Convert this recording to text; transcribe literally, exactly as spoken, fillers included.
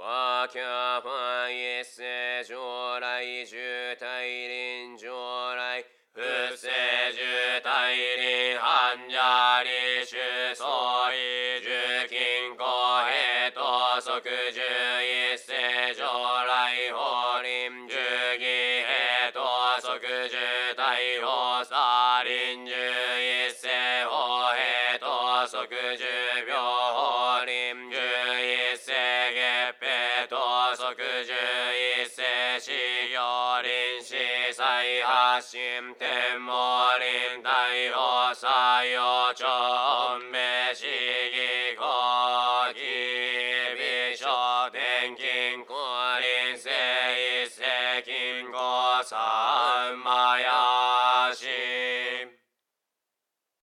和キャファン一世上来十大輪上来不正十大輪半者理主相違十金公平等即十一世上来法輪十義平等即十大法差輪十一世法平等即十秒法輪十一世月平等即十一世死行輪死再発心天網輪大法作用長命死